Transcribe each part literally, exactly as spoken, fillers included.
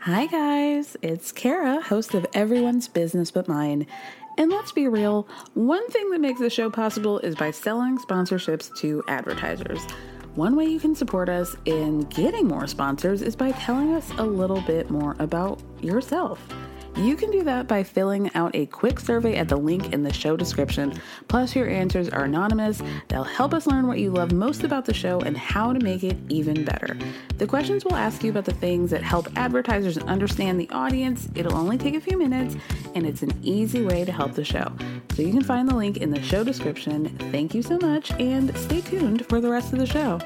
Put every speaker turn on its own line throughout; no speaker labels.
Hi guys, it's Kara, host of Everyone's Business But Mine. And let's be real, one thing that makes the show possible is by selling sponsorships to advertisers. One way you can support us in getting more sponsors is by telling us a little bit more about yourself. You can do that by filling out a quick survey at the link in the show description. Plus, your answers are anonymous. They'll help us learn what you love most about the show and how to make it even better. The questions will ask you about the things that help advertisers understand the audience. It'll only take a few minutes, and it's an easy way to help the show. So you can find the link in the show description. Thank you so much, and stay tuned for the rest of the show.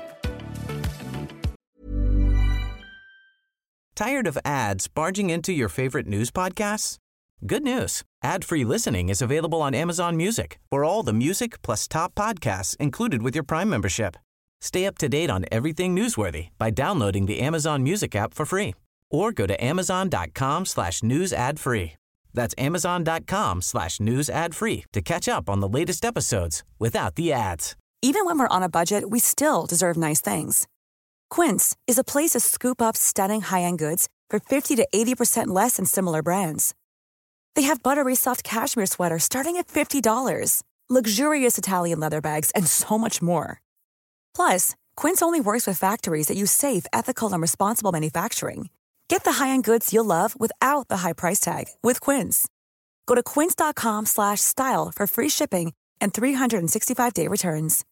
Tired of ads barging into your favorite news podcasts? Good news. Ad-free listening is available on Amazon Music for all the music plus top podcasts included with your Prime membership. Stay up to date on everything newsworthy by downloading the Amazon Music app for free or go to amazon.com slash news ad free. That's amazon.com slash news ad free to catch up on the latest episodes without the ads.
Even when we're on a budget, we still deserve nice things. Quince is a place to scoop up stunning high-end goods for fifty to eighty percent less than similar brands. They have buttery soft cashmere sweaters starting at fifty dollars, luxurious Italian leather bags, and so much more. Plus, Quince only works with factories that use safe, ethical, and responsible manufacturing. Get the high-end goods you'll love without the high price tag with Quince. Go to quince.com slash style for free shipping and three sixty-five day returns.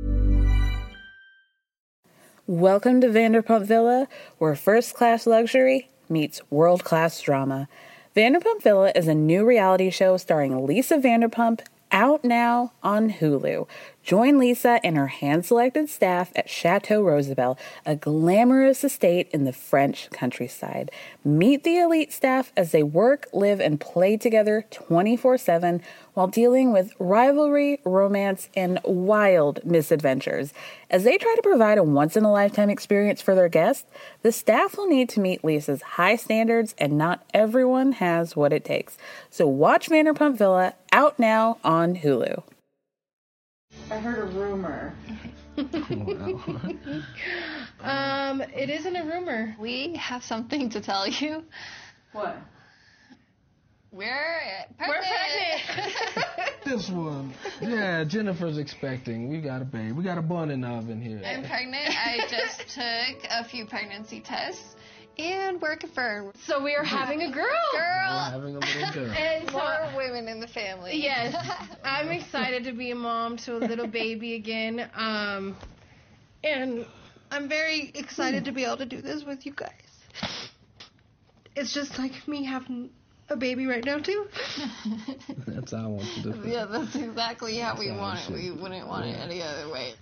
Welcome to Vanderpump Villa, where first-class luxury meets world-class drama. Vanderpump Villa is a new reality show starring Lisa Vanderpump, out now on Hulu. Join Lisa and her hand-selected staff at Chateau Roosevelt, a glamorous estate in the French countryside. Meet the elite staff as they work, live, and play together twenty-four seven while dealing with rivalry, romance, and wild misadventures. As they try to provide a once-in-a-lifetime experience for their guests, the staff will need to meet Lisa's high standards, and not everyone has what it takes. So watch Vanderpump Villa, out now on Hulu.
I heard a rumor. um, it isn't a rumor.
We have something to tell you.
What?
We're pregnant.
We're pregnant.
This one. Yeah, Jennifer's expecting. We got a baby. We got a bun in the oven here.
I'm pregnant. I just took a few pregnancy tests, and we're confirmed.
So we are having a girl.
Girl.
We're having a little girl.
And so,
more women in the family.
Yes. I'm excited to be a mom to a little baby again. Um, and I'm very excited to be able to do this with you guys. It's just like me having a baby right now, too.
That's how I want to do it.
Yeah, that's exactly how
That's
we
how
want
it
it. We
should be.
wouldn't want
Yeah.
it any other way.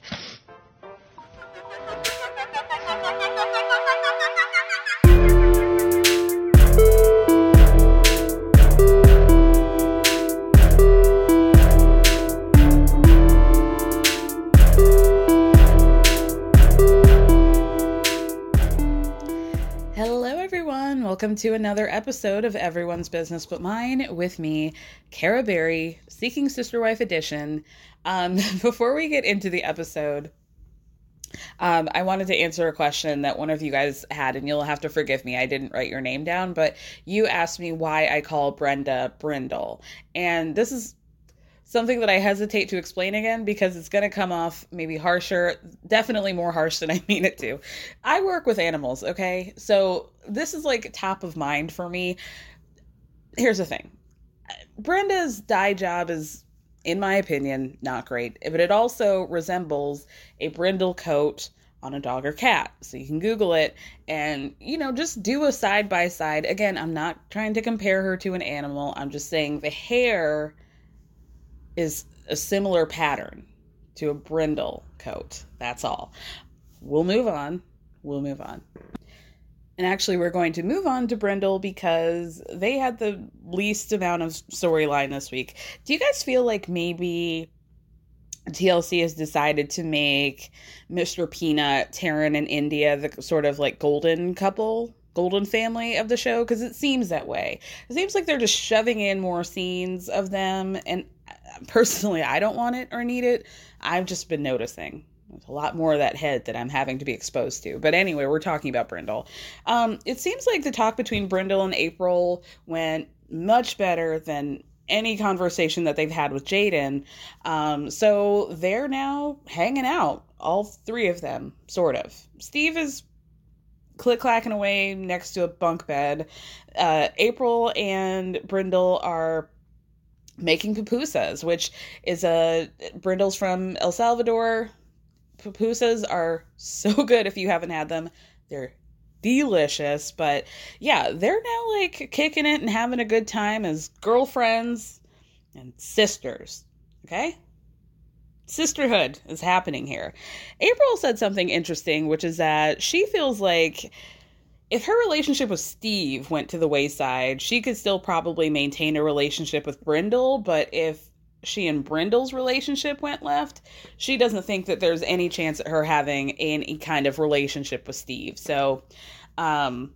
Hello, everyone. Welcome to another episode of Everyone's Business But Mine with me, Kara Berry, Seeking Sister Wife Edition. Um, before we get into the episode, um, I wanted to answer a question that one of you guys had, and you'll have to forgive me. I didn't write your name down, but you asked me why I call Brenda Brindle. And this is something that I hesitate to explain again because it's going to come off maybe harsher, definitely more harsh than I mean it to. I work with animals, okay? So this is like top of mind for me. Here's the thing. Brenda's dye job is, in my opinion, not great, but it also resembles a brindle coat on a dog or cat. So you can Google it and, you know, just do a side by side. Again, I'm not trying to compare her to an animal. I'm just saying the hair is a similar pattern to a brindle coat. That's all. We'll move on. We'll move on. And actually, we're going to move on to Brindle because they had the least amount of storyline this week. Do you guys feel like maybe T L C has decided to make Mister Peanut, Taryn, and India the sort of like golden couple, golden family of the show? Because it seems that way. It seems like they're just shoving in more scenes of them. And personally, I don't want it or need it. I've just been noticing There's a lot more of that head that I'm having to be exposed to. But anyway, we're talking about Brindle. Um, it seems like the talk between Brindle and April went much better than any conversation that they've had with Jaden. Um, so they're now hanging out, all three of them, sort of. Steve is click-clacking away next to a bunk bed. Uh, April and Brindle are making pupusas, which is a... Brindle's from El Salvador. Pupusas are so good if you haven't had them. They're delicious, but yeah, they're now like kicking it and having a good time as girlfriends and sisters. Okay? Sisterhood is happening here. April said something interesting, which is that she feels like if her relationship with Steve went to the wayside, she could still probably maintain a relationship with Brindle, but if she and Brindle's relationship went left, she doesn't think that there's any chance at her having any kind of relationship with Steve. So, um,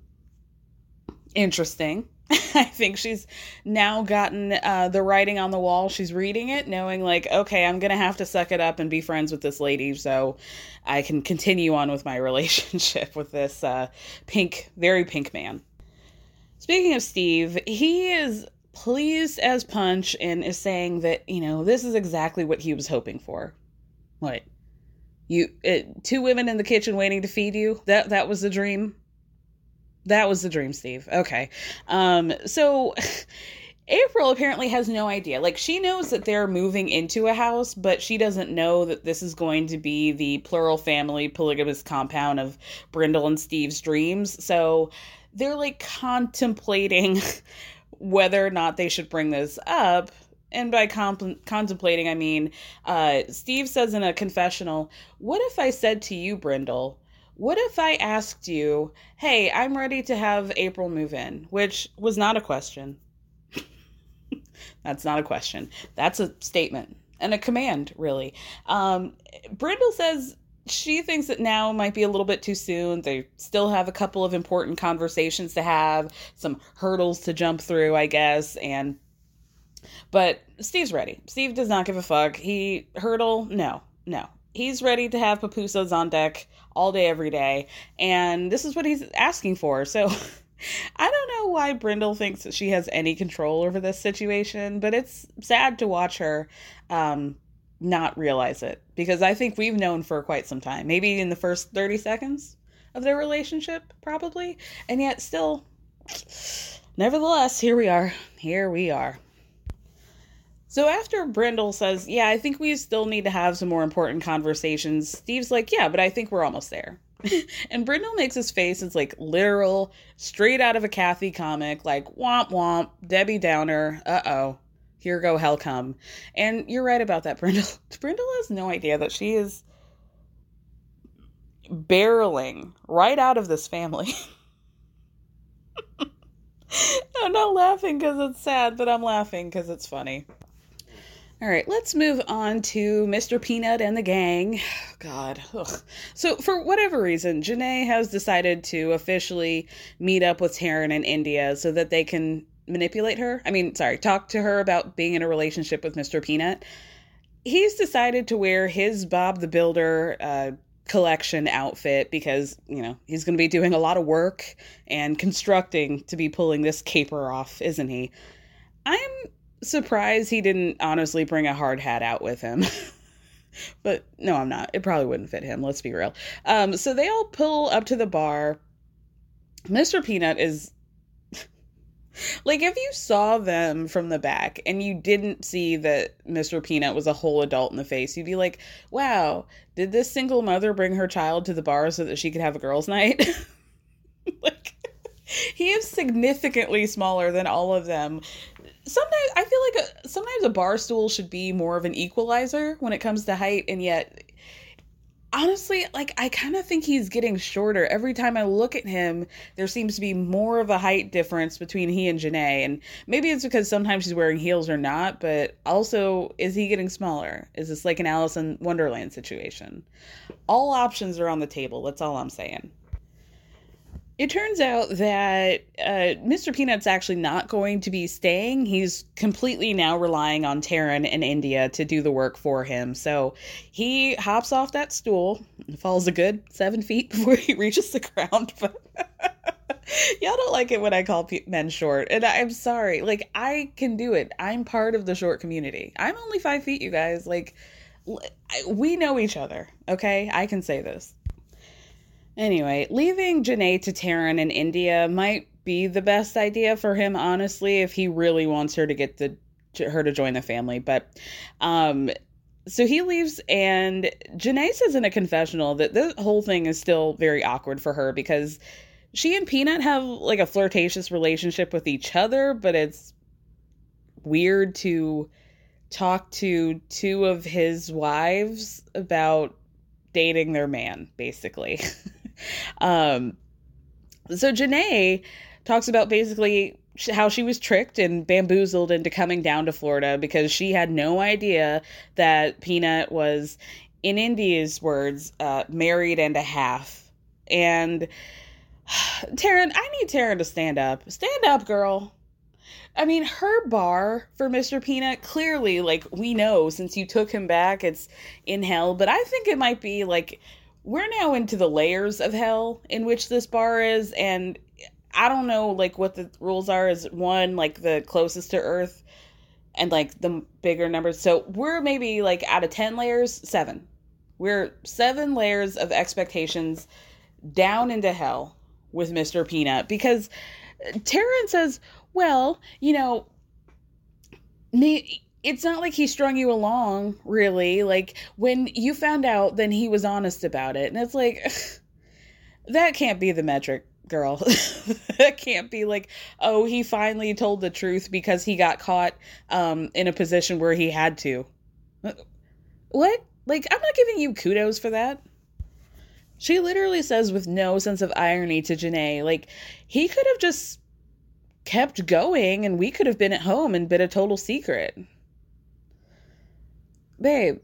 interesting. I think she's now gotten uh, the writing on the wall. She's reading it, knowing like, okay, I'm going to have to suck it up and be friends with this lady so I can continue on with my relationship with this uh, pink, very pink man. Speaking of Steve, he is pleased as punch and is saying that, you know, this is exactly what he was hoping for. What? You, it, two women in the kitchen waiting to feed you? That, that was the dream? That was the dream, Steve. Okay. Um, so April apparently has no idea. Like, she knows that they're moving into a house, but she doesn't know that this is going to be the plural family polygamous compound of Brindle and Steve's dreams. So they're like contemplating whether or not they should bring this up. And by comp- contemplating, I mean, uh, Steve says in a confessional, what if I said to you, Brindle, what if I asked you, hey, I'm ready to have April move in? Which was not a question. That's not a question. That's a statement and a command, really. Um, Brindle says she thinks that now might be a little bit too soon. They still have a couple of important conversations to have, some hurdles to jump through, I guess. And, but Steve's ready. Steve does not give a fuck. He, hurdle, no, no. He's ready to have pupusas on deck all day, every day. And this is what he's asking for. So I don't know why Brindle thinks that she has any control over this situation, but it's sad to watch her, um, not realize it, because I think we've known for quite some time, maybe in the first thirty seconds of their relationship, probably. And yet still, nevertheless, here we are, here we are. So after Brindle says, yeah, I think we still need to have some more important conversations, Steve's like, yeah, but I think we're almost there. And Brindle makes his face as like literal, straight out of a Kathy comic, like womp womp, Debbie Downer, uh-oh. Here go hell come. And you're right about that, Brindle. Brindle has no idea that she is barreling right out of this family. I'm not laughing because it's sad, but I'm laughing because it's funny. All right, let's move on to Mister Peanut and the gang. God. Ugh. So for whatever reason, Janae has decided to officially meet up with Taryn in India so that they can manipulate her. I mean, sorry, talk to her about being in a relationship with Mister Peanut. He's decided to wear his Bob the Builder uh, collection outfit because, you know, he's going to be doing a lot of work and constructing to be pulling this caper off, isn't he? I'm surprised he didn't honestly bring a hard hat out with him. But no, I'm not. It probably wouldn't fit him. Let's be real. Um, so they all pull up to the bar. Mister Peanut is like, if you saw them from the back and you didn't see that Mister Peanut was a whole adult in the face, you'd be like, wow, did this single mother bring her child to the bar so that she could have a girls' night? Like, he is significantly smaller than all of them. Sometimes I feel like a, sometimes a bar stool should be more of an equalizer when it comes to height, and yet honestly, like, I kind of think he's getting shorter. Every time I look at him, there seems to be more of a height difference between he and Janae. And maybe it's because sometimes he's wearing heels or not, but also, is he getting smaller? Is this like an Alice in Wonderland situation? All options are on the table. That's all I'm saying. It turns out that uh, Mister Peanut's actually not going to be staying. He's completely now relying on Taryn and India to do the work for him. So he hops off that stool, falls a good seven feet before he reaches the ground. But y'all don't like it when I call pe- men short. And I'm sorry. Like, I can do it. I'm part of the short community. I'm only five feet, you guys. Like, we know each other. Okay? I can say this. Anyway, leaving Janae to Taryn and India might be the best idea for him, honestly, if he really wants her to get the her to join the family. But, um, so he leaves, and Janae says in a confessional that this whole thing is still very awkward for her because she and Peanut have like a flirtatious relationship with each other, but it's weird to talk to two of his wives about dating their man, basically. um, so Janae talks about basically how she was tricked and bamboozled into coming down to Florida because she had no idea that Peanut was, in India's words, uh, married and a half. And Taryn, I need Taryn to stand up. Stand up, girl. I mean, her bar for Mister Peanut, clearly, like, we know since you took him back, it's in hell. But I think it might be, like, we're now into the layers of hell in which this bar is. And I don't know, like, what the rules are. Is one, like, the closest to Earth and, like, the bigger numbers. So we're maybe, like, out of ten layers, seven. We're seven layers of expectations down into hell with Mister Peanut. Because Taryn says, well, you know, it's not like he strung you along, really. Like, when you found out, then he was honest about it. And it's like, that can't be the metric, girl. That can't be like, oh, he finally told the truth because he got caught um, in a position where he had to. What? Like, I'm not giving you kudos for that. She literally says with no sense of irony to Janae, like, he could have just kept going and we could have been at home and been a total secret. Babe,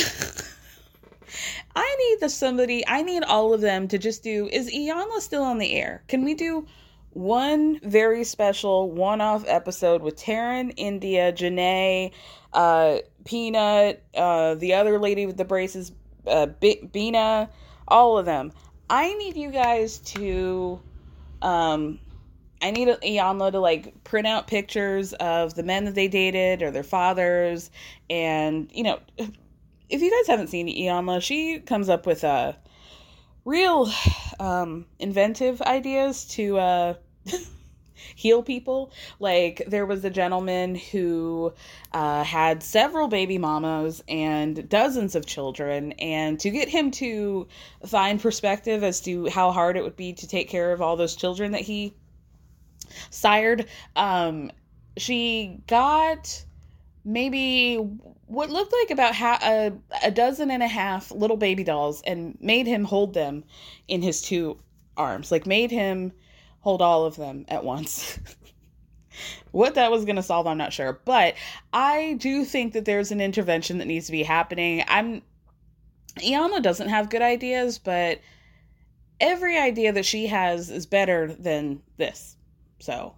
I need the somebody, I need all of them to just do, is Iyanla still on the air? Can we do one very special one-off episode with Taryn, India, Janae, uh, Peanut, uh, the other lady with the braces, uh, B- Bina, all of them. I need you guys to, um, I need Iyanla to, like, print out pictures of the men that they dated or their fathers. And, you know, if you guys haven't seen Iyanla, she comes up with uh, real um, inventive ideas to uh, heal people. Like, there was a gentleman who uh, had several baby mamas and dozens of children. And to get him to find perspective as to how hard it would be to take care of all those children that he sired, um, she got maybe what looked like about ha- a, a dozen and a half little baby dolls and made him hold them in his two arms. Like, made him hold all of them at once. What that was going to solve, I'm not sure. But I do think that there's an intervention that needs to be happening. I'm Iyanla doesn't have good ideas, but every idea that she has is better than this. So,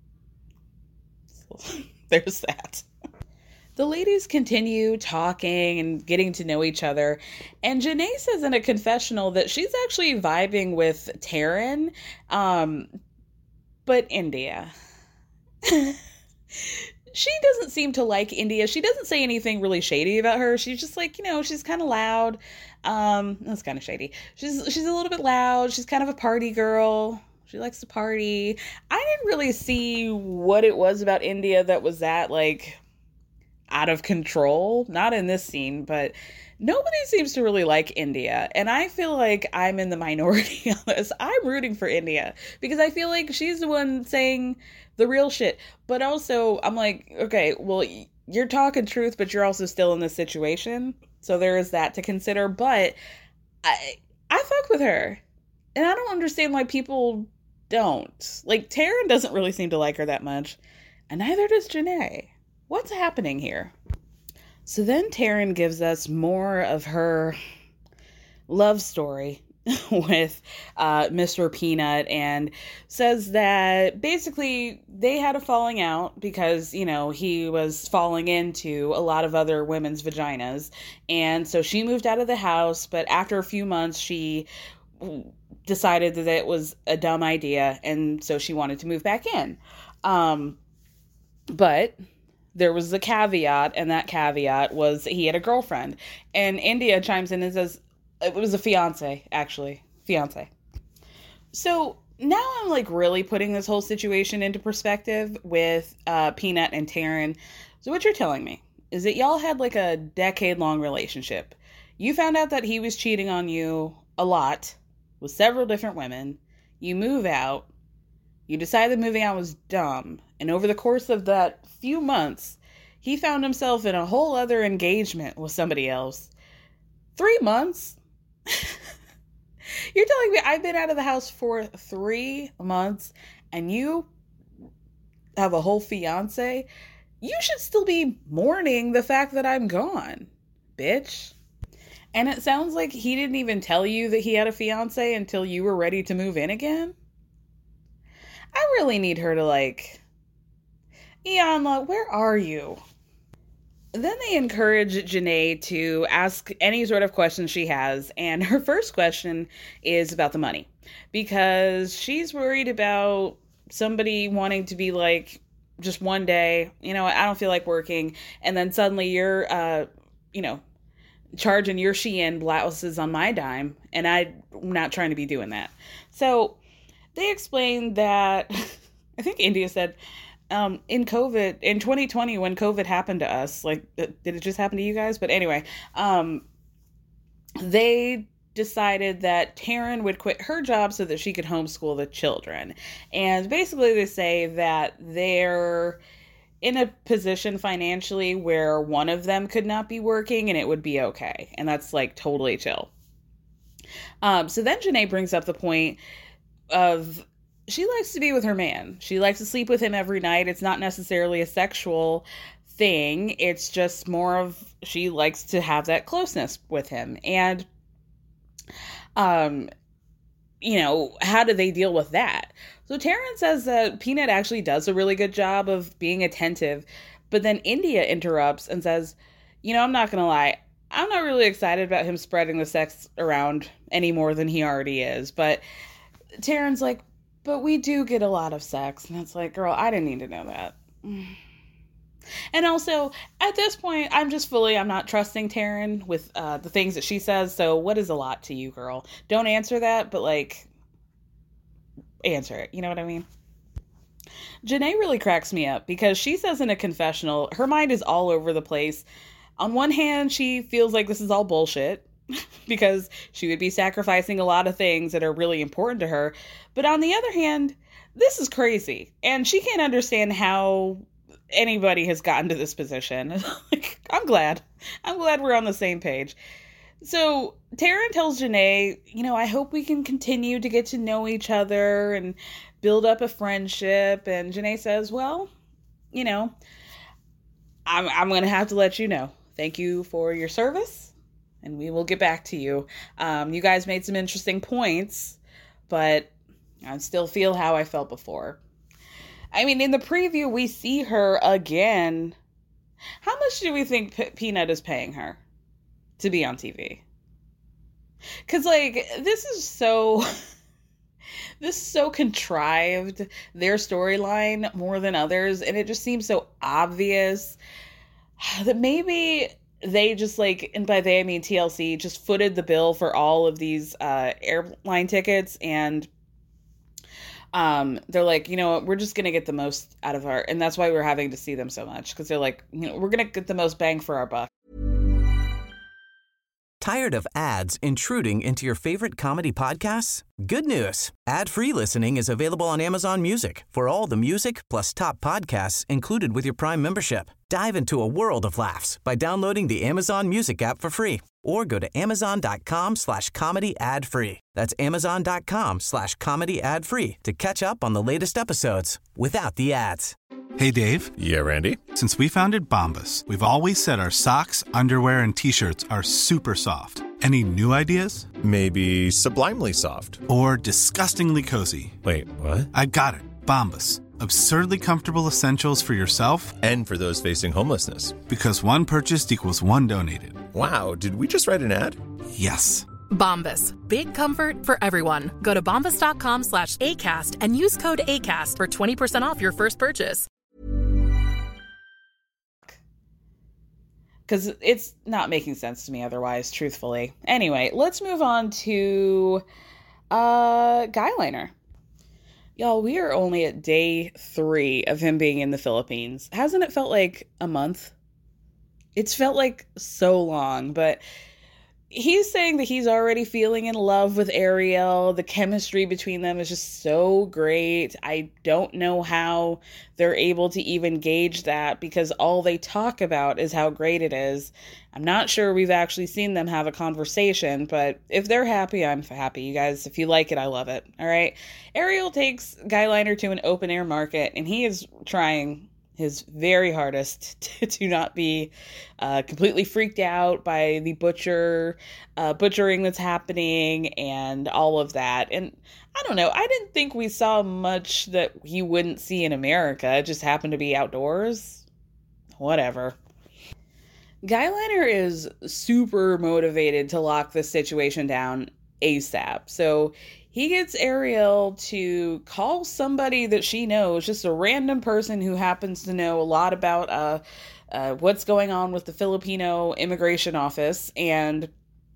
there's that. The ladies continue talking and getting to know each other. And Janae says in a confessional that she's actually vibing with Taryn, um, but India. She doesn't seem to like India. She doesn't say anything really shady about her. She's just like, you know, she's kind of loud. Um, that's kind of shady. She's she's a little bit loud. She's kind of a party girl. She likes to party. I didn't really see what it was about India that was that, like, out of control. Not in this scene, but nobody seems to really like India. And I feel like I'm in the minority on this. I'm rooting for India because I feel like she's the one saying the real shit. But also, I'm like, okay, well, you're talking truth, but you're also still in this situation. So there is that to consider. But I, I fuck with her. And I don't understand why people don't. Like, Taryn doesn't really seem to like her that much. And neither does Janae. What's happening here? So then Taryn gives us more of her love story. with uh, Mister Peanut and says that basically they had a falling out because, you know, he was falling into a lot of other women's vaginas. And so she moved out of the house, but after a few months, she decided that it was a dumb idea. And so she wanted to move back in. Um, but there was a caveat, and that caveat was he had a girlfriend. And India chimes in and says, it was a fiance, actually. Fiance. So now I'm like really putting this whole situation into perspective with uh, Peanut and Taryn. So what you're telling me is that y'all had like a decade-long relationship. You found out that he was cheating on you a lot with several different women. You move out. You decide that moving out was dumb. And over the course of that few months, he found himself in a whole other engagement with somebody else. Three months? You're telling me I've been out of the house for three months and you have a whole fiance? You should still be mourning the fact that I'm gone, bitch. And it sounds like he didn't even tell you that he had a fiance until you were ready to move in again. I really need her to like, Iyanla, where are you? Then they encourage Janae to ask any sort of question she has. And her first question is about the money. Because she's worried about somebody wanting to be like, just one day, you know, I don't feel like working. And then suddenly you're, uh, you know, charging your Shein blouses on my dime. And I'm not trying to be doing that. So they explained that, I think India said, Um, in COVID, in twenty twenty, when COVID happened to us, like, did it just happen to you guys? But anyway, um, they decided that Taryn would quit her job so that she could homeschool the children. And basically they say that they're in a position financially where one of them could not be working and it would be okay. And that's like totally chill. Um, so then Janae brings up the point of, she likes to be with her man. She likes to sleep with him every night. It's not necessarily a sexual thing. It's just more of, she likes to have that closeness with him. And, um, you know, how do they deal with that? So Taryn says that Peanut actually does a really good job of being attentive. But then India interrupts and says, you know, I'm not going to lie. I'm not really excited about him spreading the sex around any more than he already is. But Taryn's like, but we do get a lot of sex. And it's like, girl, I didn't need to know that. And also, at this point, I'm just fully, I'm not trusting Taryn with uh, the things that she says. So what is a lot to you, girl? Don't answer that, but like, answer it. You know what I mean? Janae really cracks me up because she says in a confessional, her mind is all over the place. On one hand, she feels like this is all bullshit, because she would be sacrificing a lot of things that are really important to her. But on the other hand, this is crazy. And she can't understand how anybody has gotten to this position. Like, I'm glad. I'm glad we're on the same page. So Taryn tells Janae, you know, I hope we can continue to get to know each other and build up a friendship. And Janae says, well, you know, I'm, I'm going to have to let you know. Thank you for your service. And we will get back to you. Um, you guys made some interesting points, but I still feel how I felt before. I mean, in the preview, we see her again. How much do we think P- Peanut is paying her to be on T V? Because, like, this is so... this is so contrived, their storyline, more than others. And it just seems so obvious that maybe... they just like, and by they I mean T L C, just footed the bill for all of these uh, airline tickets, and um, they're like, you know what, we're just gonna get the most out of our, and that's why we're having to see them so much, because they're like, you know, we're gonna get the most bang for our buck.
Tired of ads intruding into your favorite comedy podcasts? Good news. Ad-free listening is available on Amazon Music for all the music plus top podcasts included with your Prime membership. Dive into a world of laughs by downloading the Amazon Music app for free or go to amazon.com slash comedy ad free. That's amazon.com slash comedy ad free to catch up on the latest episodes without the ads.
Hey, Dave.
Yeah, Randy.
Since we founded Bombas, we've always said our socks, underwear, and T-shirts are super soft. Any new ideas?
Maybe sublimely soft.
Or disgustingly cozy.
Wait, what?
I got it. Bombas. Absurdly comfortable essentials for yourself
and for those facing homelessness.
Because one purchased equals one donated.
Wow, did we just write an ad?
Yes.
Bombas. Big comfort for everyone. Go to bombas.com slash ACAST and use code ACAST for twenty percent off your first purchase.
Because it's not making sense to me otherwise, truthfully. Anyway, let's move on to uh, Guyliner. Y'all, we are only at day three of him being in the Philippines. Hasn't it felt like a month? It's felt like so long, but he's saying that he's already feeling in love with Ariel. The chemistry between them is just so great. I don't know how they're able to even gauge that because all they talk about is how great it is. I'm not sure we've actually seen them have a conversation, but if they're happy, I'm happy. You guys, if you like it, I love it. All right. Ariel takes Guyliner to an open air market, and he is trying his very hardest to, to not be uh, completely freaked out by the butcher, uh, butchering that's happening and all of that. And I don't know, I didn't think we saw much that he wouldn't see in America. It just happened to be outdoors. Whatever. Guyliner is super motivated to lock this situation down ASAP. So he gets Ariel to call somebody that she knows, just a random person who happens to know a lot about uh, uh, what's going on with the Filipino immigration office. And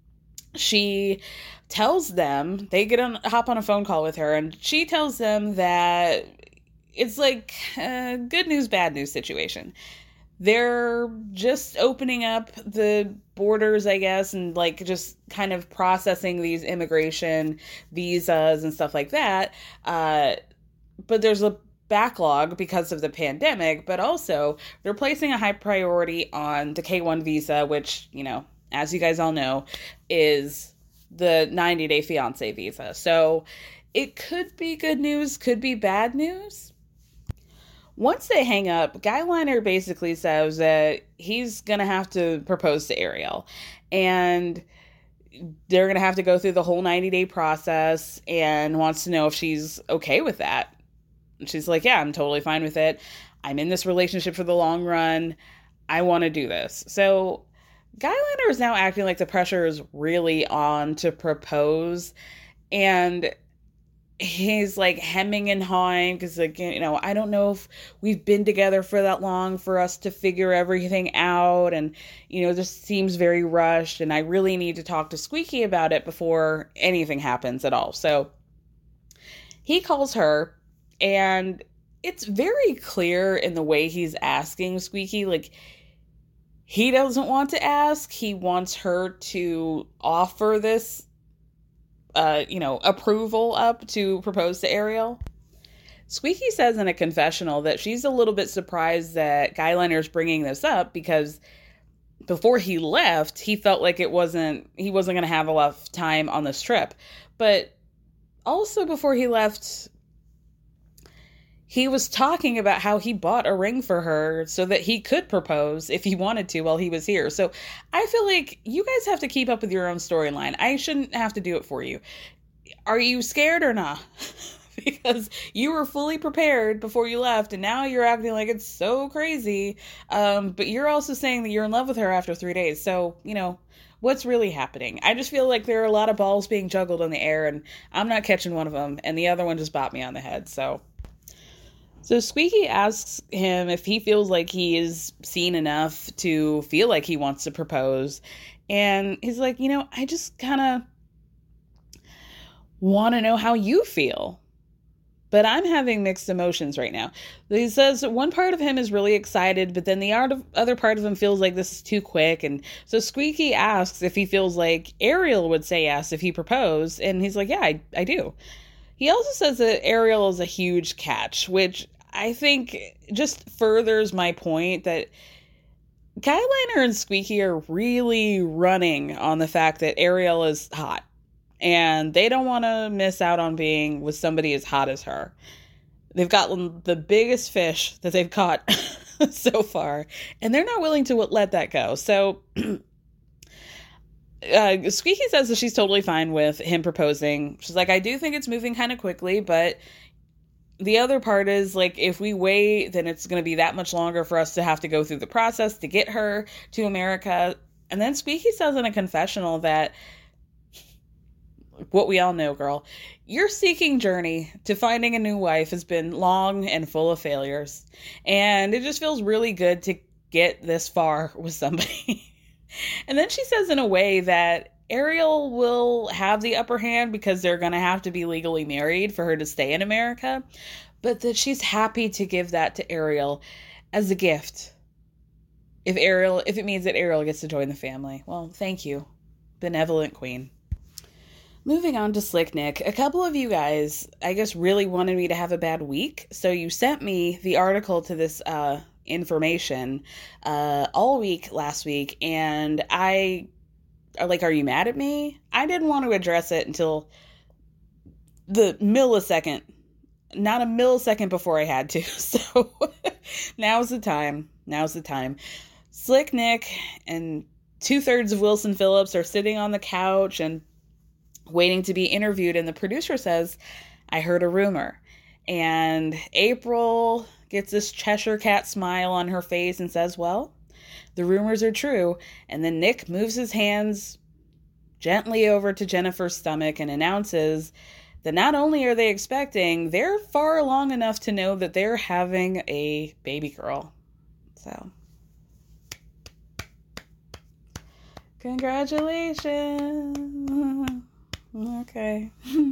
she tells them, they get on, hop on a phone call with her, and she tells them that it's like a good news, bad news situation. They're just opening up the borders, I guess, and like just kind of processing these immigration visas and stuff like that. Uh, but there's a backlog because of the pandemic, but also they're placing a high priority on the K one visa, which, you know, as you guys all know, is the ninety day fiance visa. So it could be good news, could be bad news. Once they hang up, Guyliner basically says that he's going to have to propose to Ariel. And they're going to have to go through the whole ninety day process and wants to know if she's okay with that. And she's like, yeah, I'm totally fine with it. I'm in this relationship for the long run. I want to do this. So Guyliner is now acting like the pressure is really on to propose. And he's like hemming and hawing because, like, you know, I don't know if we've been together for that long for us to figure everything out. And, you know, this seems very rushed. And I really need to talk to Squeaky about it before anything happens at all. So he calls her, and it's very clear in the way he's asking Squeaky. Like, he doesn't want to ask. He wants her to offer this Uh, you know, approval up to propose to Ariel. Squeaky says in a confessional that she's a little bit surprised that Guyliner's bringing this up because before he left, he felt like it wasn't, he wasn't going to have a lot of time on this trip. But also before he left, he was talking about how he bought a ring for her so that he could propose if he wanted to while he was here. So I feel like you guys have to keep up with your own storyline. I shouldn't have to do it for you. Are you scared or not? Because you were fully prepared before you left, and now you're acting like it's so crazy. Um, but you're also saying that you're in love with her after three days. So, you know, what's really happening? I just feel like there are a lot of balls being juggled in the air, and I'm not catching one of them, and the other one just bopped me on the head. So... So Squeaky asks him if he feels like he is seen enough to feel like he wants to propose. And he's like, you know, I just kind of want to know how you feel. But I'm having mixed emotions right now. He says one part of him is really excited, but then the other part of him feels like this is too quick. And so Squeaky asks if he feels like Ariel would say yes if he proposed. And he's like, yeah, I, I do. He also says that Ariel is a huge catch, which I think just furthers my point that Guyliner and Squeaky are really running on the fact that Ariel is hot. And they don't want to miss out on being with somebody as hot as her. They've got the biggest fish that they've caught so far, and they're not willing to let that go. So uh, Squeaky says that she's totally fine with him proposing. She's like, I do think it's moving kind of quickly, but the other part is, like, if we wait, then it's going to be that much longer for us to have to go through the process to get her to America. And then Squeaky says in a confessional that what we all know, girl, your seeking journey to finding a new wife has been long and full of failures. And it just feels really good to get this far with somebody. And then she says in a way that Ariel will have the upper hand because they're going to have to be legally married for her to stay in America, but that she's happy to give that to Ariel as a gift. If Ariel, if it means that Ariel gets to join the family. Well, thank you, benevolent queen. Moving on to Slick Nick. A couple of you guys, I guess, really wanted me to have a bad week. So you sent me the article to this, uh, information uh all week last week, and I are like, are you mad at me? I didn't want to address it until the millisecond, not a millisecond before I had to. So now's the time. Now's the time. Slick Nick and two-thirds of Wilson Phillips are sitting on the couch and waiting to be interviewed, and the producer says, I heard a rumor. And April gets this Cheshire Cat smile on her face and says, well, the rumors are true. And then Nick moves his hands gently over to Jennifer's stomach and announces that not only are they expecting, they're far along enough to know that they're having a baby girl. So, congratulations. Okay.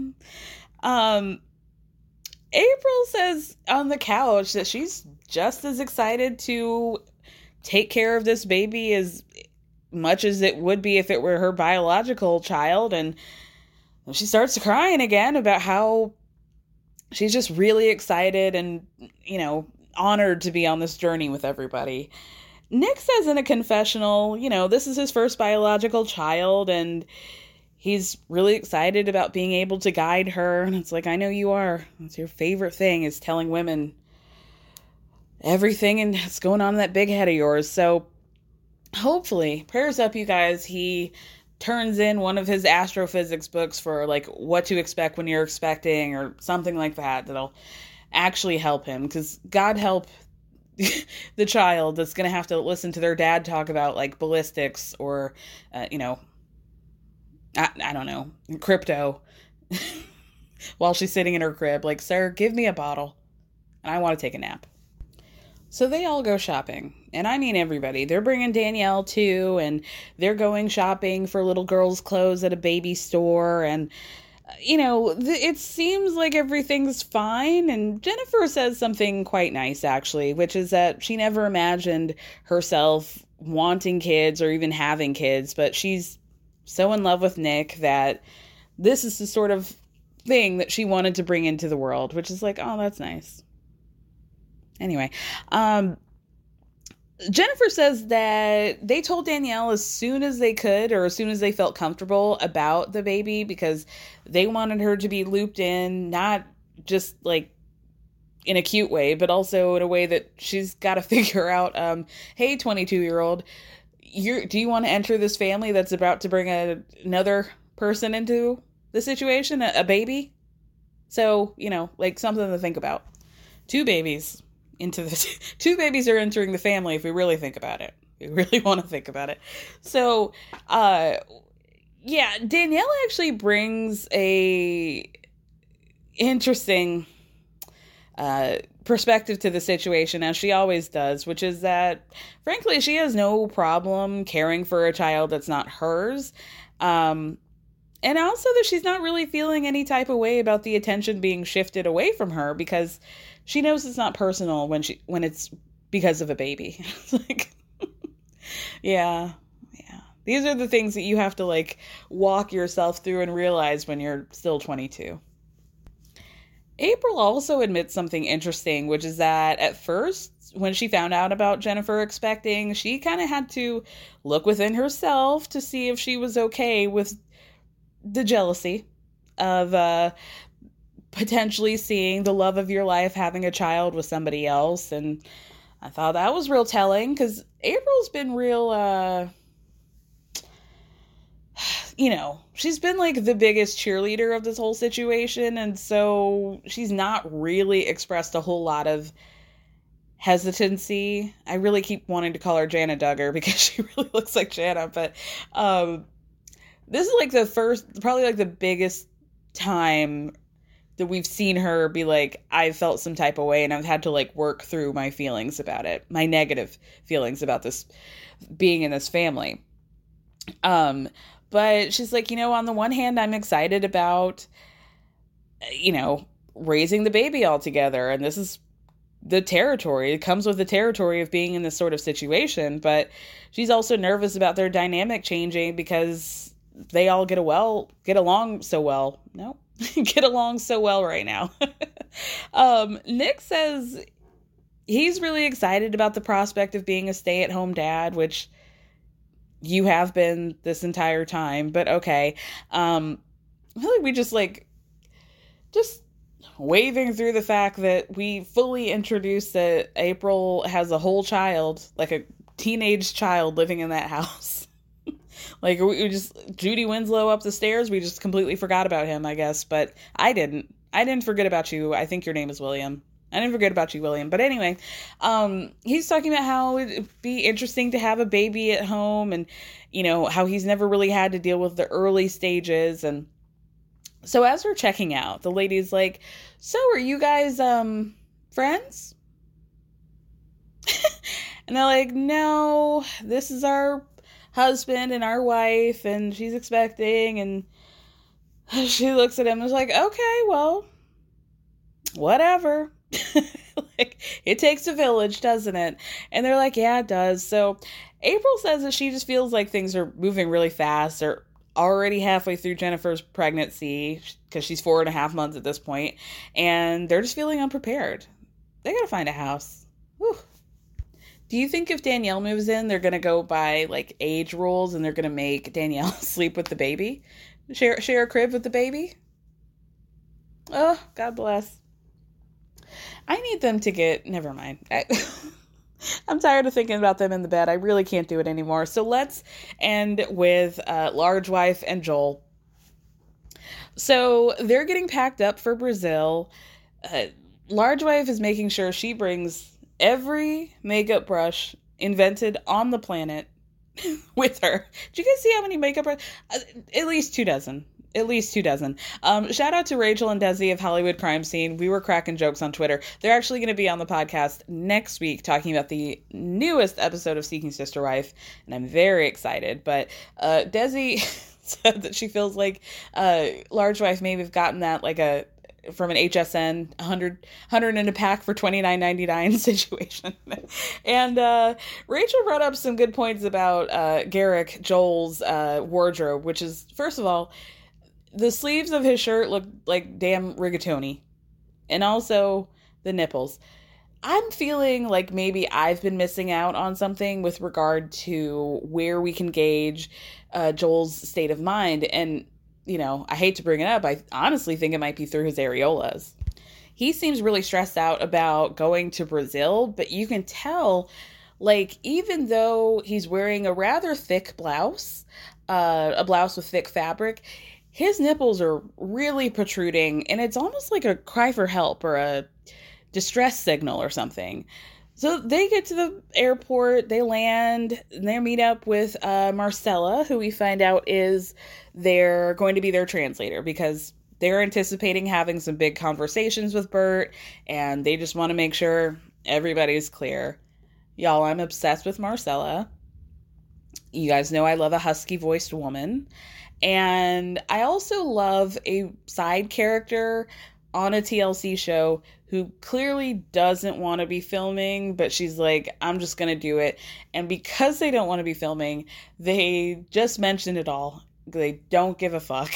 um, April says on the couch that she's just as excited to take care of this baby as much as it would be if it were her biological child. And she starts crying again about how she's just really excited and, you know, honored to be on this journey with everybody. Nick says in a confessional, you know, this is his first biological child and he's really excited about being able to guide her. And it's like, I know you are. It's your favorite thing is telling women everything and what's going on in that big head of yours. So hopefully, prayers up, you guys, he turns in one of his astrophysics books for like what to expect when you're expecting or something like that that'll actually help him. Because God help the child that's going to have to listen to their dad talk about like ballistics or, uh, you know, I, I don't know, crypto while she's sitting in her crib. Like, sir, give me a bottle and I want to take a nap. So they all go shopping, and I mean everybody. They're bringing Danielle too, and they're going shopping for little girls' clothes at a baby store, and you know, th- it seems like everything's fine. And Jennifer says something quite nice, actually, which is that she never imagined herself wanting kids or even having kids, but she's so in love with Nick that this is the sort of thing that she wanted to bring into the world, which is like, oh, that's nice. Anyway, um, Jennifer says that they told Danielle as soon as they could, or as soon as they felt comfortable about the baby, because they wanted her to be looped in, not just like in a cute way, but also in a way that she's got to figure out, um, hey, twenty-two year old, you're, do you want to enter this family that's about to bring a, another person into the situation, a, a baby? So, you know, like something to think about. Two babies into this. Two babies are entering the family if we really think about it. We really want to think about it. So, uh, yeah, Danielle actually brings a interesting uh, perspective to the situation, as she always does, which is that, frankly, she has no problem caring for a child that's not hers. Um, and also that she's not really feeling any type of way about the attention being shifted away from her, because she knows it's not personal when she when it's because of a baby. It's like, yeah, yeah. These are the things that you have to like walk yourself through and realize when you're still twenty-two. April also admits something interesting, which is that at first, when she found out about Jennifer expecting, she kind of had to look within herself to see if she was okay with the jealousy of uh, potentially seeing the love of your life having a child with somebody else. And I thought that was real telling, because April's been real, uh, you know, she's been like the biggest cheerleader of this whole situation. And so she's not really expressed a whole lot of hesitancy. I really keep wanting to call her Jana Duggar because she really looks like Jana. But um, this is like the first, probably like the biggest time that we've seen her be like, I felt some type of way and I've had to like work through my feelings about it, my negative feelings about this being in this family. Um, but she's like, you know, on the one hand, I'm excited about, you know, raising the baby all together. And this is the territory. It comes with the territory of being in this sort of situation. But she's also nervous about their dynamic changing because they all get a well, get along so well. No. get along so well right now. um, Nick says he's really excited about the prospect of being a stay-at-home dad, which you have been this entire time, but okay. Um, I feel like we just like, just waving through the fact that we fully introduced that April has a whole child, like a teenage child living in that house. Like, we just, Judy Winslow up the stairs, we just completely forgot about him, I guess. But I didn't. I didn't forget about you. I think your name is William. I didn't forget about you, William. But anyway, um, he's talking about how it'd be interesting to have a baby at home and, you know, how he's never really had to deal with the early stages. And so as we're checking out, the lady's like, so are you guys um friends? And they're like, no, this is our husband and our wife, and she's expecting, and she looks at him and is like, okay, well, whatever. Like, it takes a village, doesn't it? And they're like, yeah, it does. So April says that she just feels like things are moving really fast. They're already halfway through Jennifer's pregnancy because she's four and a half months at this point, and they're just feeling unprepared. They gotta find a house. Whew. Do you think if Danielle moves in, they're going to go by, like, age rules and they're going to make Danielle sleep with the baby? Share, share a crib with the baby? Oh, God bless. I need them to get... Never mind. I, I'm tired of thinking about them in the bed. I really can't do it anymore. So let's end with uh, Large Wife and Joel. So they're getting packed up for Brazil. Uh, Large Wife is making sure she brings every makeup brush invented on the planet with her. Did you guys see how many makeup brushes? Uh, at least two dozen. At least two dozen. Um, shout out to Rachel and Desi of Hollywood Crime Scene. We were cracking jokes on Twitter. They're actually going to be on the podcast next week talking about the newest episode of Seeking Sister Wife, and I'm very excited. But uh, Desi said that she feels like uh, Large Wife maybe have gotten that like a from an H S N one hundred, one hundred in a pack for twenty-nine ninety-nine situation. And uh, Rachel brought up some good points about uh, Garrick, Joel's uh, wardrobe, which is, first of all, the sleeves of his shirt look like damn rigatoni. And also the nipples. I'm feeling like maybe I've been missing out on something with regard to where we can gauge uh, Joel's state of mind. And you know, I hate to bring it up. I honestly think it might be through his areolas. He seems really stressed out about going to Brazil, but you can tell, like, even though he's wearing a rather thick blouse, uh, a blouse with thick fabric, his nipples are really protruding, and it's almost like a cry for help or a distress signal or something. So they get to the airport, they land, and they meet up with uh, Marcella, who we find out is their going to be their translator because they're anticipating having some big conversations with Bert, and they just want to make sure everybody's clear. Y'all, I'm obsessed with Marcella. You guys know I love a husky-voiced woman. And I also love a side character on a T L C show who clearly doesn't want to be filming, but she's like, I'm just going to do it. And because they don't want to be filming, they just mentioned it all. They don't give a fuck.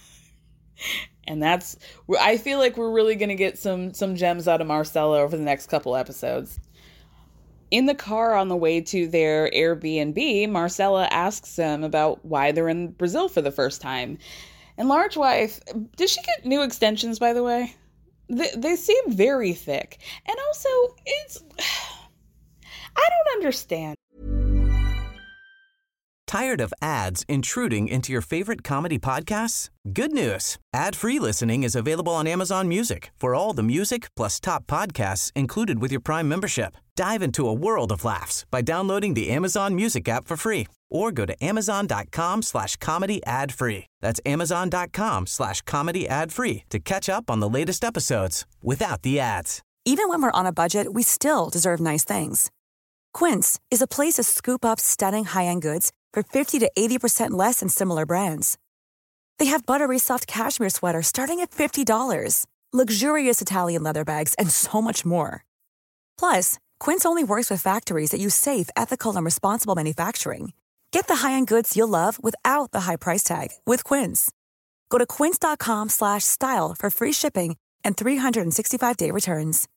And that's, I feel like we're really going to get some, some gems out of Marcella over the next couple episodes. In the car on the way to their Airbnb, Marcella asks them about why they're in Brazil for the first time. And Large Wife, did she get new extensions, by the way? They, they seem very thick. And also, it's... I don't understand.
Tired of ads intruding into your favorite comedy podcasts? Good news. Ad-free listening is available on Amazon Music for all the music plus top podcasts included with your Prime membership. Dive into a world of laughs by downloading the Amazon Music app for free or go to amazon.com slash comedy ad free. That's amazon.com slash comedy ad free to catch up on the latest episodes without the ads.
Even when we're on a budget, we still deserve nice things. Quince is a place to scoop up stunning high-end goods for fifty to eighty percent less than similar brands. They have buttery soft cashmere sweaters starting at fifty dollars, luxurious Italian leather bags, and so much more. Plus, Quince only works with factories that use safe, ethical, and responsible manufacturing. Get the high-end goods you'll love without the high price tag with Quince. Go to quince.com slash style for free shipping and three sixty-five day returns.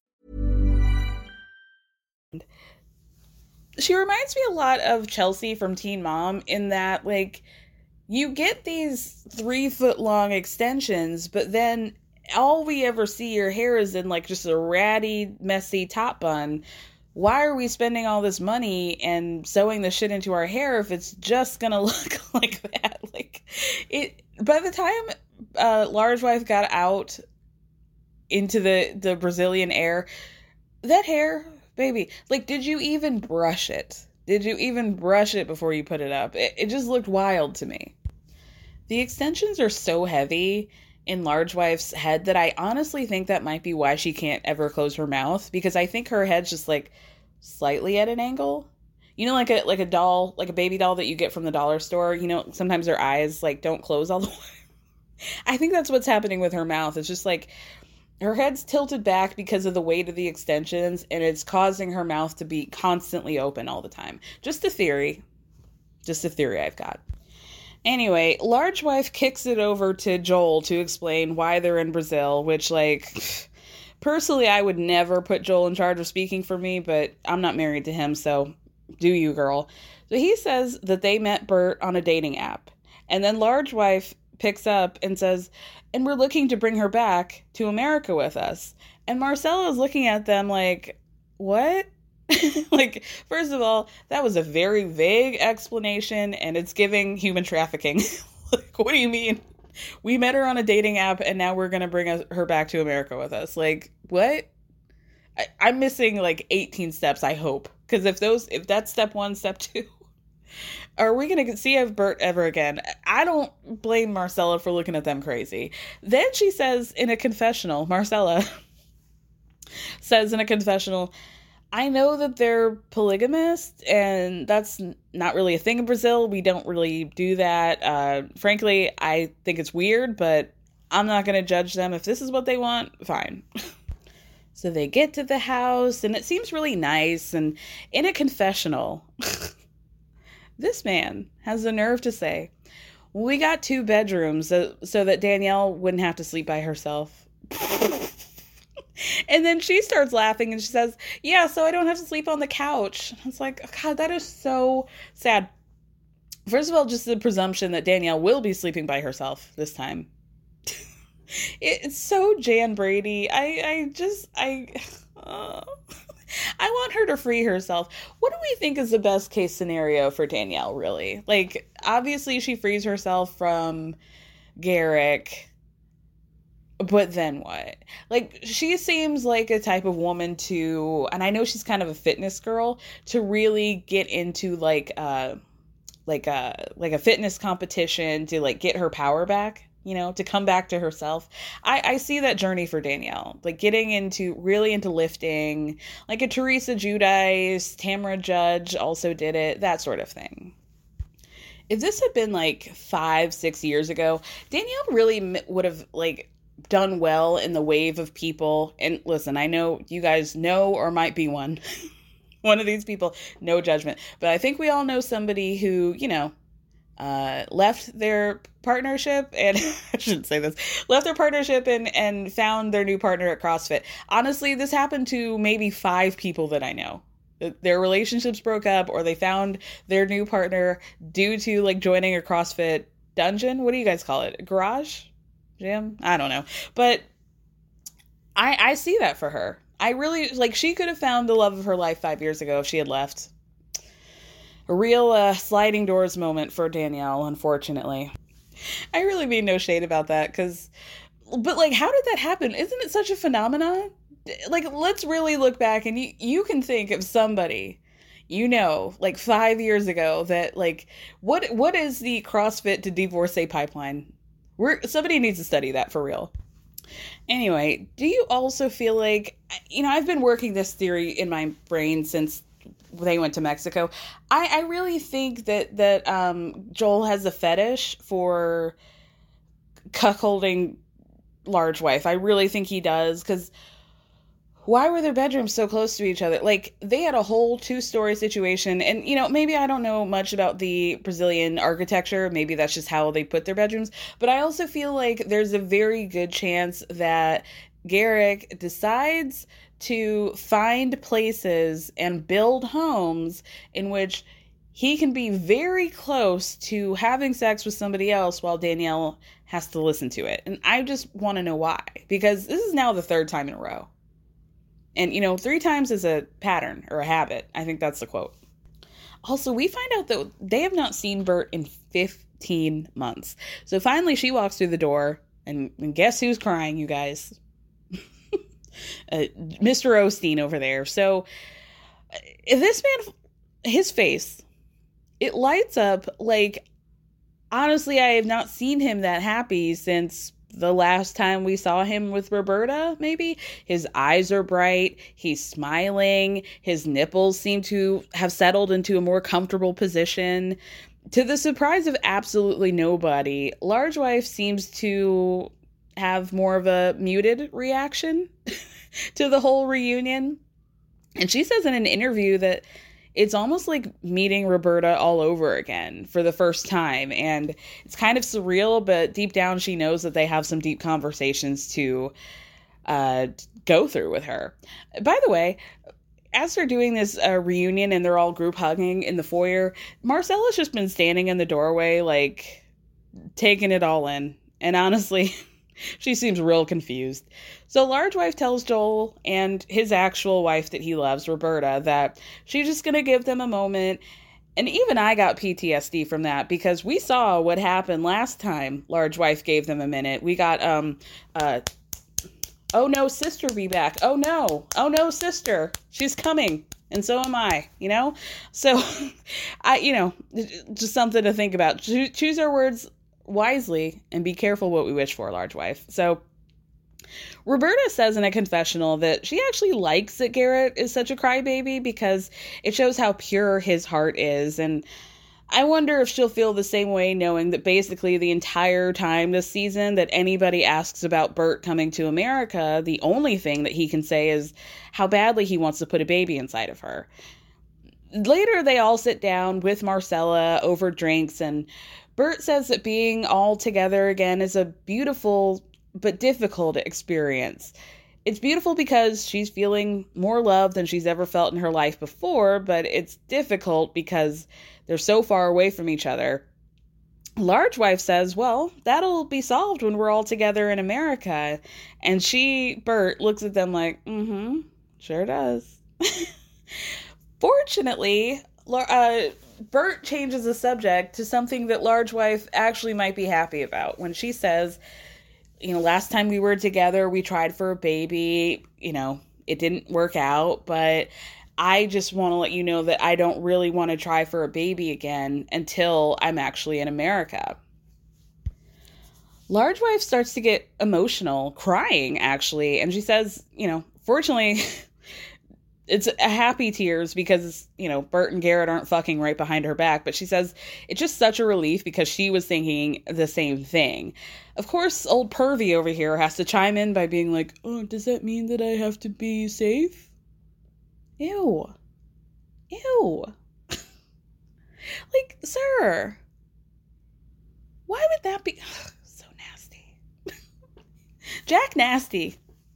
She reminds me a lot of Chelsea from Teen Mom in that, like, you get these three foot long extensions, but then all we ever see your hair is in, like, just a ratty, messy top bun. Why are we spending all this money and sewing the shit into our hair if it's just gonna look like that? Like, it, by the time uh, Large Wife got out into the, the Brazilian air, that hair, baby, like, did you even brush it? Did you even brush it before you put it up? It, it just looked wild to me. The extensions are so heavy in Large Wife's head that I honestly think that might be why she can't ever close her mouth, because I think her head's just, like, slightly at an angle. You know, like a like a doll, like a baby doll that you get from the dollar store, you know, sometimes their eyes, like, don't close all the way. I think that's what's happening with her mouth. It's just, like, her head's tilted back because of the weight of the extensions, and it's causing her mouth to be constantly open all the time. Just a theory. Just a theory I've got. Anyway, Large Wife kicks it over to Joel to explain why they're in Brazil, which, like, personally, I would never put Joel in charge of speaking for me, but I'm not married to him, so do you, girl. So he says that they met Bert on a dating app, and then Large Wife picks up and says, and we're looking to bring her back to America with us. And Marcella is looking at them like, what? Like, first of all, that was a very vague explanation, and it's giving human trafficking. Like, what do you mean? We met her on a dating app, and now we're going to bring us, her back to America with us. Like, what? I, I'm missing, like, eighteen steps, I hope. Because if those, if that's step one, step two, are we going to see of Bert ever again? I don't blame Marcella for looking at them crazy. Then she says in a confessional, Marcella says in a confessional, I know that they're polygamist, and that's not really a thing in Brazil. We don't really do that. Uh, frankly, I think it's weird, but I'm not going to judge them. If this is what they want, fine. So they get to the house, and it seems really nice. And in a confessional, this man has the nerve to say, we got two bedrooms so, so that Danielle wouldn't have to sleep by herself. And then she starts laughing and she says, yeah, so I don't have to sleep on the couch. I was like, God, that is so sad. First of all, just the presumption that Danielle will be sleeping by herself this time. It's so Jan Brady. I, I just, I, uh, I want her to free herself. What do we think is the best case scenario for Danielle, really? Like, obviously she frees herself from Garrick. But then what? Like, she seems like a type of woman to, and I know she's kind of a fitness girl, to really get into like uh like a like a fitness competition to like get her power back, you know, to come back to herself. I, I see that journey for Danielle, like getting into really into lifting, like a Teresa Giudice, Tamara Judge also did it, that sort of thing. If this had been like five, six years ago, Danielle really would have like done well in the wave of people. And listen, I know you guys know or might be one, one of these people, no judgment. But I think we all know somebody who, you know, uh, left their partnership and I shouldn't say this, left their partnership and, and found their new partner at CrossFit. Honestly, this happened to maybe five people that I know. Their relationships broke up or they found their new partner due to like joining a CrossFit dungeon. What do you guys call it? A garage? Gym? I don't know. But I I see that for her. I really, like, she could have found the love of her life five years ago if she had left. A real uh, sliding doors moment for Danielle, unfortunately. I really mean no shade about that, because, but like, how did that happen? Isn't it such a phenomenon? Like, let's really look back, and you, you can think of somebody, you know, like five years ago that, like, what what is the CrossFit to divorcee pipeline? We're, somebody needs to study that for real. Anyway, do you also feel like, you know, I've been working this theory in my brain since they went to Mexico. I, I really think that, that um, Joel has a fetish for cuckolding Large Wife. I really think he does, because why were their bedrooms so close to each other? Like, they had a whole two-story situation, and, you know, maybe I don't know much about the Brazilian architecture. Maybe that's just how they put their bedrooms. But I also feel like there's a very good chance that Garrick decides to find places and build homes in which he can be very close to having sex with somebody else while Danielle has to listen to it. And I just want to know why, because this is now the third time in a row. And, you know, three times is a pattern or a habit. I think that's the quote. Also, we find out that they have not seen Bert in fifteen months. So finally she walks through the door, and, and guess who's crying, you guys? uh, Mister Osteen over there. So this man, his face, it lights up like, honestly, I have not seen him that happy since the last time we saw him with Roberta, maybe. His eyes are bright. He's smiling. His nipples seem to have settled into a more comfortable position. To the surprise of absolutely nobody, Large Wife seems to have more of a muted reaction to the whole reunion. And she says in an interview that it's almost like meeting Roberta all over again for the first time. And it's kind of surreal, but deep down she knows that they have some deep conversations to uh, go through with her. By the way, as they're doing this uh, reunion and they're all group hugging in the foyer, Marcella's just been standing in the doorway, like, taking it all in. And honestly, she seems real confused. So Large Wife tells Joel and his actual wife that he loves, Roberta, that she's just going to give them a moment. And even I got P T S D from that, because we saw what happened last time Large Wife gave them a minute. We got, um, uh, oh no, sister be back. Oh no. Oh no, sister. She's coming. And so am I, you know? So, I, you know, just something to think about. Cho- choose our words wisely and be careful what we wish for, Large Wife. So Roberta says in a confessional that she actually likes that Garrett is such a crybaby because it shows how pure his heart is. And I wonder if she'll feel the same way, knowing that basically the entire time this season that anybody asks about Bert coming to America, the only thing that he can say is how badly he wants to put a baby inside of her. Later, they all sit down with Marcella over drinks, and Bert says that being all together again is a beautiful but difficult experience. It's beautiful because she's feeling more love than she's ever felt in her life before, but it's difficult because they're so far away from each other. Large Wife says, well, that'll be solved when we're all together in America. And she, Bert, looks at them like, mm-hmm, sure does. Fortunately, uh, Bert changes the subject to something that Large Wife actually might be happy about when she says, you know, last time we were together, we tried for a baby, you know, it didn't work out, but I just want to let you know that I don't really want to try for a baby again until I'm actually in America. Large Wife starts to get emotional, crying, actually, and she says, you know, fortunately, it's a happy tears because, you know, Bert and Garrett aren't fucking right behind her back. But she says it's just such a relief because she was thinking the same thing. Of course, old Pervy over here has to chime in by being like, oh, does that mean that I have to be safe? Ew. Ew. Like, sir. Why would that be? Ugh, so nasty. Jack Nasty.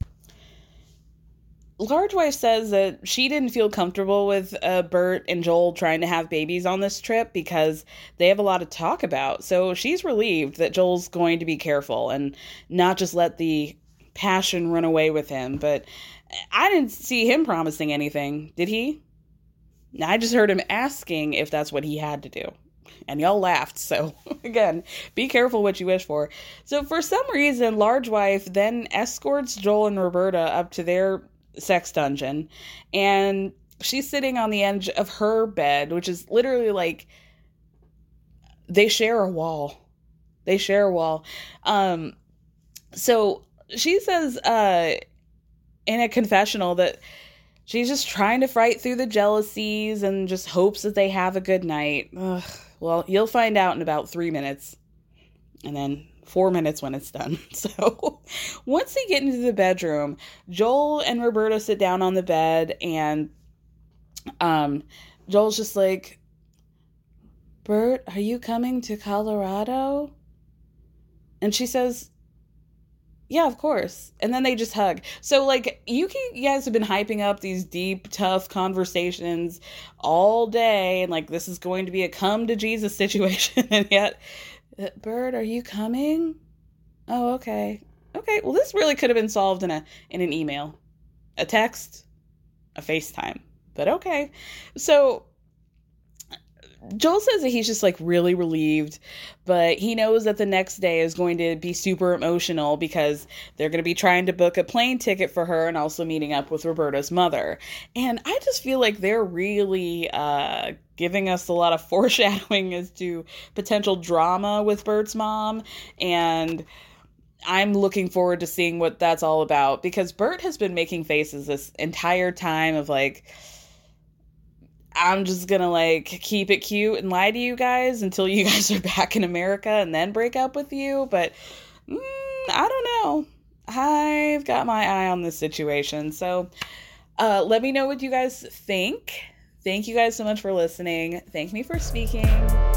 Large Wife says that she didn't feel comfortable with uh, Bert and Joel trying to have babies on this trip because they have a lot to talk about. So she's relieved that Joel's going to be careful and not just let the passion run away with him. But I didn't see him promising anything. Did he? Now, I just heard him asking if that's what he had to do. And y'all laughed. So, again, be careful what you wish for. So, for some reason, Large Wife then escorts Joel and Roberta up to their sex dungeon. And she's sitting on the edge of her bed, which is literally like, they share a wall. They share a wall. Um, so, she says uh, in a confessional that she's just trying to fight through the jealousies and just hopes that they have a good night. Ugh. Well, you'll find out in about three minutes. And then four minutes when it's done. So once they get into the bedroom, Joel and Roberta sit down on the bed. And um, Joel's just like, Bert, are you coming to Colorado? And she says, yeah, of course. And then they just hug. So, like, you, can, you guys have been hyping up these deep, tough conversations all day. And, like, this is going to be a come to Jesus situation. And yet, Bert, are you coming? Oh, okay. Okay, well, this really could have been solved in a in an email. A text. A FaceTime. But okay. So Joel says that he's just like really relieved, but he knows that the next day is going to be super emotional because they're going to be trying to book a plane ticket for her and also meeting up with Roberta's mother. And I just feel like they're really uh, giving us a lot of foreshadowing as to potential drama with Bert's mom. And I'm looking forward to seeing what that's all about, because Bert has been making faces this entire time of like, I'm just gonna, like, keep it cute and lie to you guys until you guys are back in America and then break up with you. But, mm, I don't know. I've got my eye on this situation. So, uh, let me know what you guys think. Thank you guys so much for listening. Thank me for speaking.